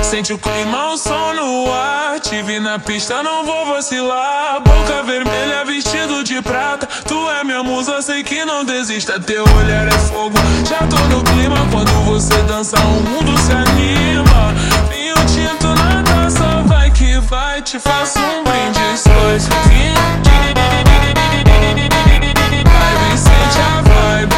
Sente o clima, o som no ar. Te vi na pista, não vou vacilar. Boca vermelha, vestido de prata. Tu é minha musa, sei que não desista. Teu olhar é fogo, já tô no clima. Quando você dança, o mundo se anima. Vinho tinto na taça, vai que vai. Te faço um brinde, dois. Vai, vem, sente a vibe.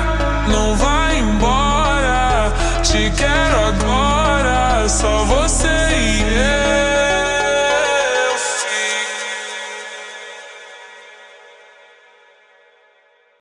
Te quero agora, só você.